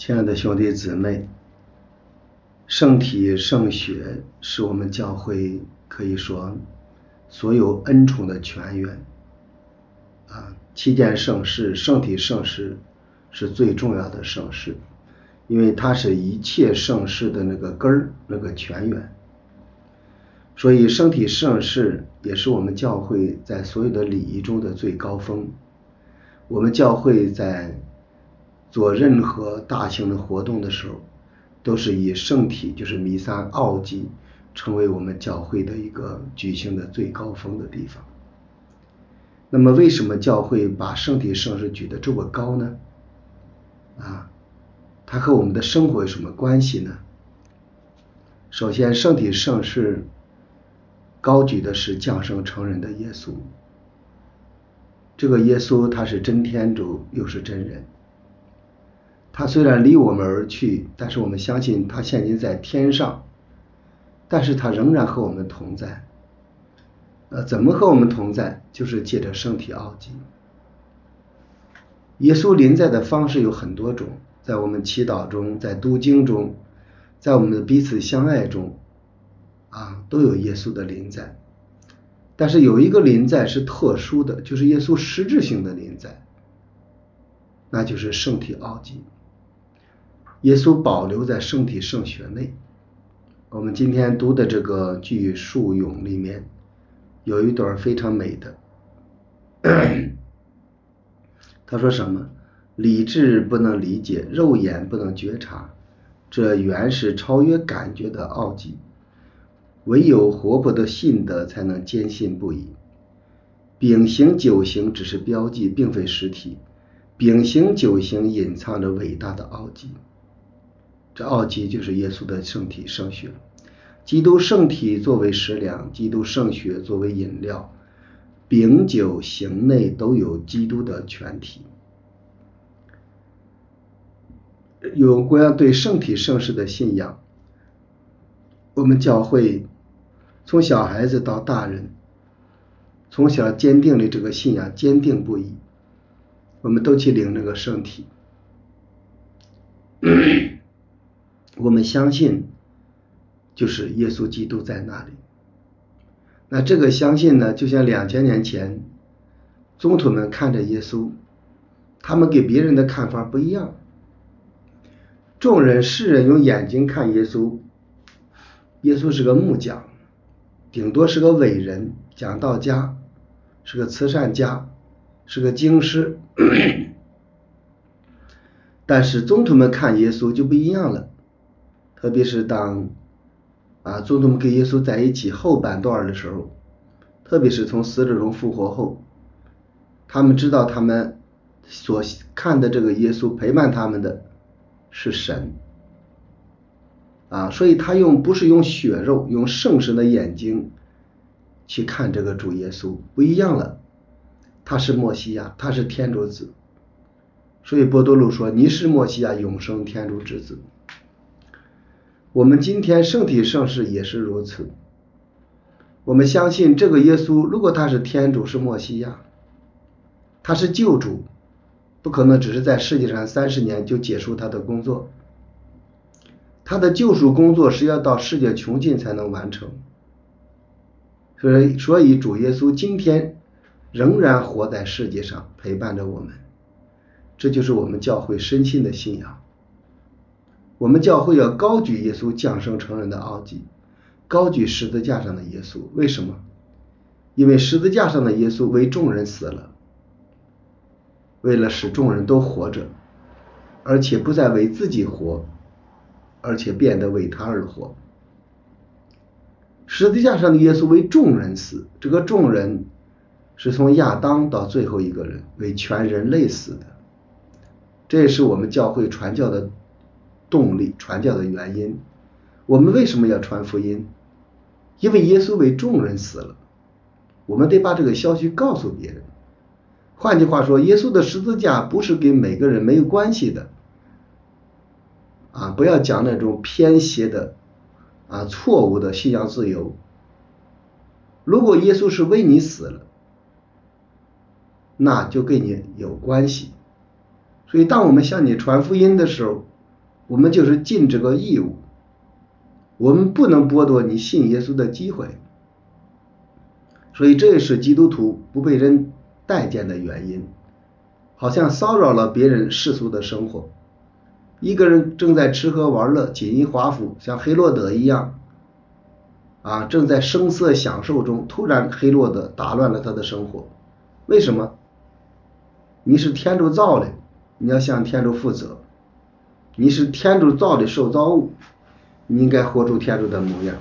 亲爱的兄弟姊妹，圣体圣血是我们教会可以说所有恩宠的泉源七件圣事，圣体圣事是最重要的圣事，因为它是一切圣事的那个根儿，那个泉源。所以圣体圣事也是我们教会在所有的礼仪中的最高峰。我们教会在做任何大型的活动的时候，都是以圣体，就是弥撒奥祭，成为我们教会的一个举行的最高峰的地方。那么为什么教会把圣体圣事举得这么高呢？它和我们的生活有什么关系呢？首先，圣体圣事高举的是降生成人的耶稣。这个耶稣他是真天主又是真人，他虽然离我们而去，但是我们相信他现今在天上，但是他仍然和我们同在。怎么和我们同在？就是借着圣体奥祭。耶稣临在的方式有很多种，在我们祈祷中，在读经中，在我们的彼此相爱中都有耶稣的临在。但是有一个临在是特殊的，就是耶稣实质性的临在，那就是圣体奥祭。耶稣保留在圣体圣血内。我们今天读的这个句述咏里面有一段非常美的他说什么？理智不能理解，肉眼不能觉察，这原是超越感觉的奥迹，唯有活泼的信德才能坚信不疑。丙行九行只是标记，并非实体。丙行九行隐藏着伟大的奥迹，这奥迹就是耶稣的圣体圣血。基督圣体作为食粮，基督圣血作为饮料，丙九行内都有基督的全体。有关对圣体圣事的信仰，我们教会从小孩子到大人，从小坚定了这个信仰，坚定不移，我们都去领这个圣体。我们相信就是耶稣基督在那里。那这个相信呢，就像2000年前宗徒们看着耶稣，他们给别人的看法不一样。世人用眼睛看耶稣，耶稣是个木匠，顶多是个伟人，讲道家，是个慈善家，是个经师但是宗徒们看耶稣就不一样了，特别是当宗徒们跟耶稣在一起后半段的时候，特别是从死者中复活后，他们知道他们所看的这个耶稣陪伴他们的是神所以他不是用血肉，用圣神的眼睛去看这个主耶稣，不一样了。他是默西亚，他是天主子。所以波多禄说，你是默西亚，永生天主之子。我们今天圣体圣事也是如此。我们相信这个耶稣，如果他是天主，是默西亚，他是救主，不可能只是在世界上30年就结束他的工作。他的救赎工作是要到世界穷尽才能完成。所以主耶稣今天仍然活在世界上，陪伴着我们。这就是我们教会深信的信仰。我们教会要高举耶稣降生成人的奥迹，高举十字架上的耶稣。为什么？因为十字架上的耶稣为众人死了，为了使众人都活着，而且不再为自己活，而且变得为他而活。十字架上的耶稣为众人死，这个众人是从亚当到最后一个人，为全人类死的。这也是我们教会传教的动力，传教的原因。我们为什么要传福音？因为耶稣为众人死了，我们得把这个消息告诉别人。换句话说，耶稣的十字架不是给每个人没有关系的不要讲那种偏邪的错误的信仰自由。如果耶稣是为你死了，那就跟你有关系。所以当我们向你传福音的时候， 我们就是尽这个义务，我们不能剥夺你信耶稣的机会。所以这也是基督徒不被人待见的原因，好像骚扰了别人世俗的生活。一个人正在吃喝玩乐，锦衣华服，像黑落德一样正在声色享受中，突然黑落德打乱了他的生活。为什么？你是天主造的，你要向天主负责，你是天主造的受造物，你应该活出天主的模样。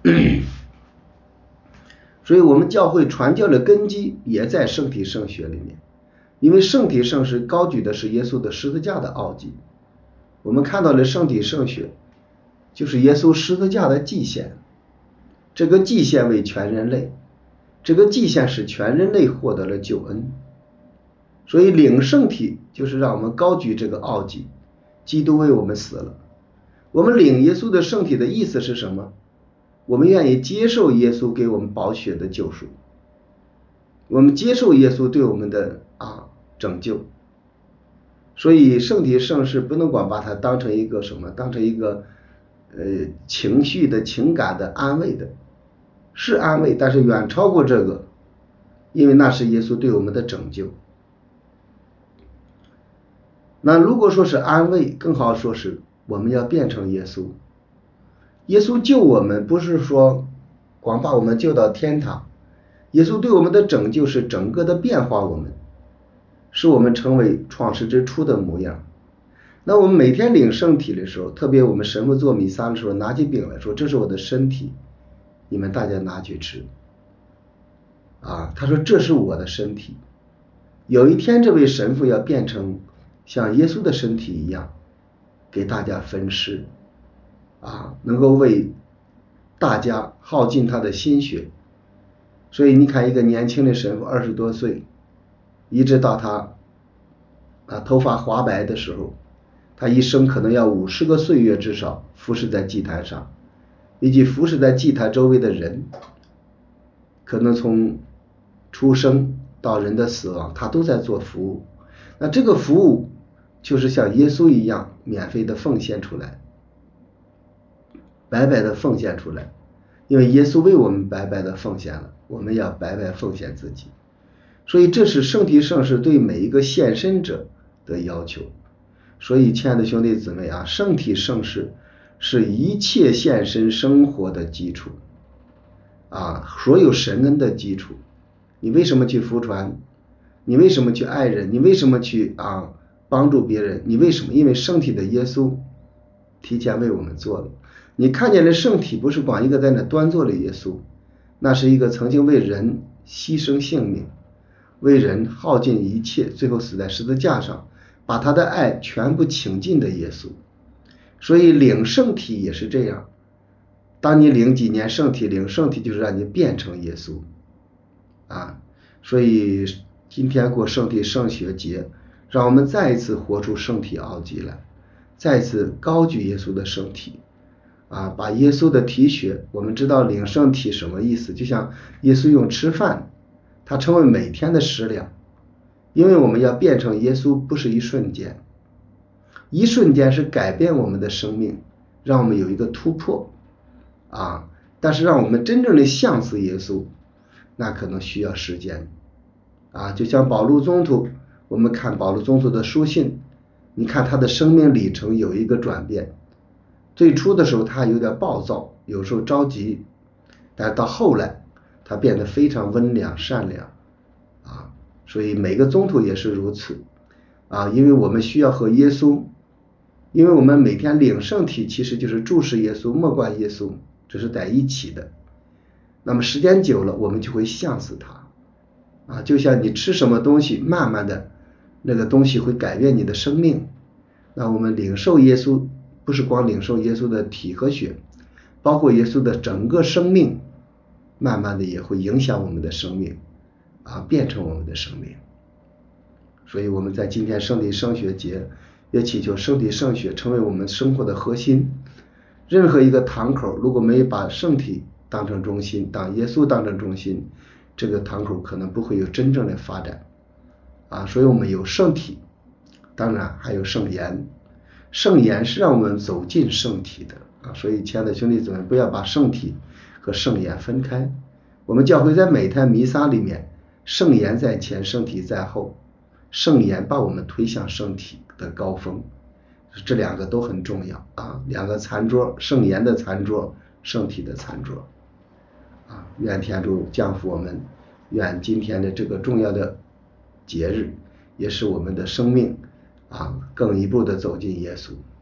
所以我们教会传教的根基也在圣体圣学里面，因为圣体圣事高举的是耶稣的十字架的奥迹。我们看到的圣体圣学就是耶稣十字架的祭献，这个祭献为全人类，这个祭献使全人类获得了救恩。所以领圣体就是让我们高举这个奥迹，基督为我们死了。我们领耶稣的圣体的意思是什么？我们愿意接受耶稣给我们宝血的救赎，我们接受耶稣对我们的拯救。所以圣体圣事不能光把它当成一个什么，当成一个情绪的情感的安慰的，是安慰，但是远超过这个，因为那是耶稣对我们的拯救。那如果说是安慰，更好说是我们要变成耶稣。耶稣救我们不是说光把我们救到天堂，耶稣对我们的拯救是整个的变化我们，使我们成为创世之初的模样。那我们每天领圣体的时候，特别我们神父做弥撒的时候，拿起饼来说，这是我的身体，你们大家拿去吃他说这是我的身体。有一天这位神父要变成像耶稣的身体一样，给大家分施能够为大家耗尽他的心血。所以你看一个年轻的神父20多岁，一直到他头发花白的时候，他一生可能要50个岁月至少服侍在祭坛上，以及服侍在祭坛周围的人，可能从出生到人的死亡，他都在做服务。那这个服务就是像耶稣一样免费的奉献出来，白白的奉献出来，因为耶稣为我们白白的奉献了，我们要白白奉献自己。所以这是圣体圣事对每一个献身者的要求。所以亲爱的兄弟姊妹圣体圣事是一切献身生活的基础所有神恩的基础。你为什么去服传？你为什么去爱人？你为什么去帮助别人？你为什么？因为圣体的耶稣提前为我们做了。你看见了圣体，不是光一个在那端坐的耶稣，那是一个曾经为人牺牲性命，为人耗尽一切，最后死在十字架上，把他的爱全部倾尽的耶稣。所以领圣体也是这样，当你领几年圣体，领圣体就是让你变成耶稣所以今天过圣体圣学节，让我们再一次活出圣体奥迹来，再一次高举耶稣的圣体把耶稣的体血，我们知道领圣体什么意思，就像耶稣用吃饭，它成为每天的食粮。因为我们要变成耶稣不是一瞬间，一瞬间是改变我们的生命，让我们有一个突破但是让我们真正的像似耶稣，那可能需要时间就像保禄宗徒，我们看保禄宗徒的书信，你看他的生命里程有一个转变。最初的时候他有点暴躁，有时候着急，但是到后来他变得非常温良善良所以每个宗徒也是如此因为我们需要和耶稣，因为我们每天领圣体其实就是注视耶稣，默观耶稣，这是在一起的。那么时间久了，我们就会像似他就像你吃什么东西，慢慢的那个东西会改变你的生命。那我们领受耶稣，不是光领受耶稣的体和血，包括耶稣的整个生命，慢慢的也会影响我们的生命变成我们的生命。所以我们在今天圣体圣血节也祈求圣体圣血成为我们生活的核心。任何一个堂口如果没有把圣体当成中心，当耶稣当成中心，这个堂口可能不会有真正的发展所以我们有圣体，当然还有圣言。 圣言是让我们走进圣体的啊，所以亲爱的兄弟姊妹，不要把圣体和圣言分开。我们教会在每台弥撒里面，圣言在前，圣体在后，圣言把我们推向圣体的高峰，这两个都很重要啊，两个餐桌，圣言的餐桌，圣体的餐桌啊，愿天主降福我们，愿今天的这个重要的节日也使我们的生命啊更一步的走进耶稣。